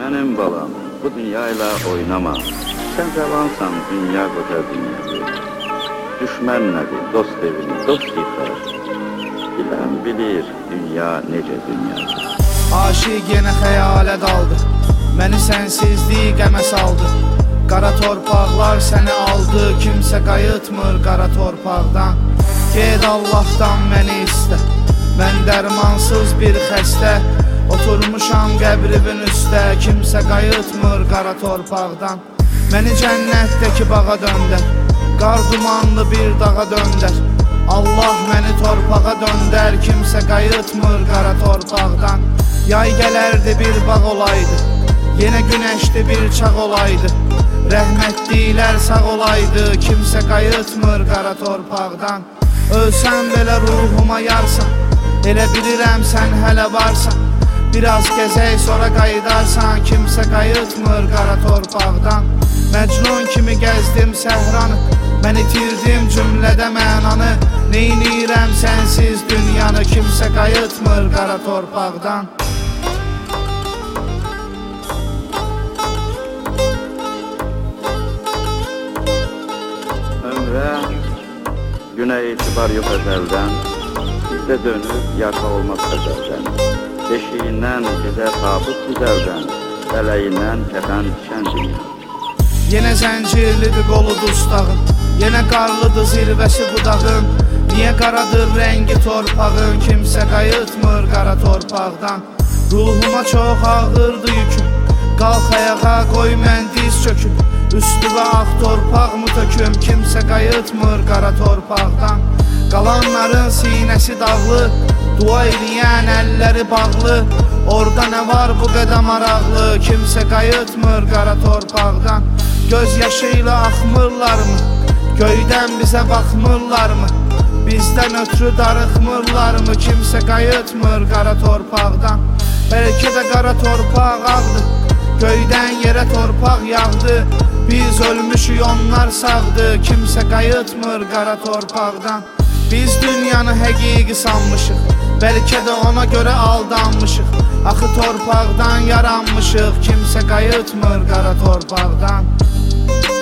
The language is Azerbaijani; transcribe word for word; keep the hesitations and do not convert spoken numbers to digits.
Mənim balam, bu dünyayla oynama. Sən cavansan, dünya qoca dünyayı. Düşmən nədir, dost evini, dost yıxar. Bilən bilir, dünya necə dünyadır. Aşiq yenə xəyalə daldı, məni sənsizlik qəmə saldı. Qara torpaqlar səni aldı, kimsə qayıtmır qara torpaqdan. Ged Allahdan məni istə, mən dərmansız bir xəstə. Oturmuşam qəbrimin üstə, kimsə qayıtmır qara torpaqdan. Məni cənnətdəki bağa döndər, qar dumanlı bir dağa döndər. Allah məni torpağa döndər, kimsə qayıtmır qara torpaqdan. Yay gələrdi bir bağ olaydı, yenə günəşli bir çağ olaydı. Rəhmətliklər sağ olaydı, kimsə qayıtmır qara torpaqdan. Ölsən belə ruhuma yarsan, elə bilirəm sən hələ varsan. Biraz gəzək sonra qayıdarsan, kimsə qayıtmır qara torpaqdan. Məcnun kimi gəzdim səhranı, mən itirdim cümlədə mənanı. Neynirəm sənsiz dünyanı, kimsə qayıtmır qara torpaqdan. Ömrə, günə etibar yox əzəldən. Bizdə dönüb yarpaq olmaz əzəldən. Beşiyindən bizə tabut güzəldən, bələyindən kəfən düşən dünya. Yenə zəncirlidir qolu dustağın, yenə qarlıdır zirvəsi budağın. Niyə qaradır rəngi torpağın, kimsə qayıtmır qara torpaqdan. Ruhuma çox ağırdı yüküm, qalx ayağa qoy mən diz çöküm. Üstüvə ağ torpağımı töküm, kimsə qayıtmır qara torpaqdan. Qalanların sinəsi dağlı, dua eləyən əlləri bağlı. Orada nə var bu qədər maraqlı, kimsə qayıtmır qara torpaqdan. Göz yaşıyla axmırlarmı, göydən bizə baxmırlarmı? Bizdən ötürü darıxmırlarmı, kimsə qayıtmır qara torpaqdan. Bəlkə də qara torpaq ağdı, göydən yerə torpaq yağdı. Biz ölmüşük, onlar sağdı, kimsə qayıtmır qara torpaqdan. Biz dünyanı həqiqi sanmışıq, bəlkə də ona görə aldanmışıq. Axı torpaqdan yaranmışıq, kimsə qayıtmır qara torpaqdan.